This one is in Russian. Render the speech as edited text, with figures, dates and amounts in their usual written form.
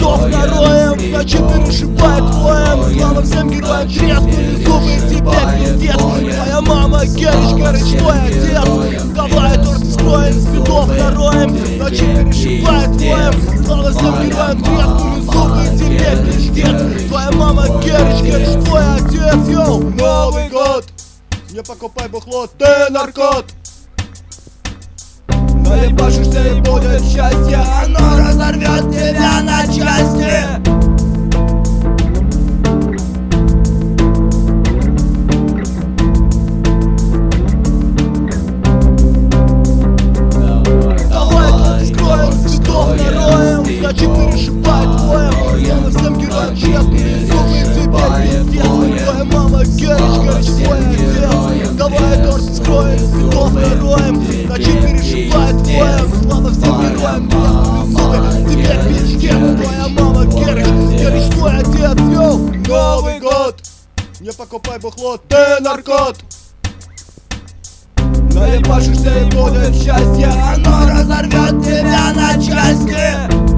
цветов нароем, в ночи перешибает воем. Слава всем героям, трескнули зубы, тебе пиздец. Твоя мама Герыч, твой отец. Давай торт вскроем, цветов нароем, в ночи перешибает воем. Слава всем героям, трескнули зубы, тебе пиздец. Твоя мама Герыч, твой отец. Йоу, Новый год! Не покупай бухло, ты наркот! Наебашишься и будет счастье, оно разорвет тебя на части. Давай тут скроем, цветов нароем, в ночи перешибает воем. Слава всем героям, честные зубы, тебе пиздец. Твоя мама Герыч, твой отец. Давай торт скроем, цветов нароем, в ночи перешибает воем. Слава всем героям, честные зубы, тебе пиздец. Твоя мама Герыч, твой отец. Йоу, Новый год! Не покупай бухло, ты наркот! Наебашишься и будет счастье, оно разорвет тебя на части.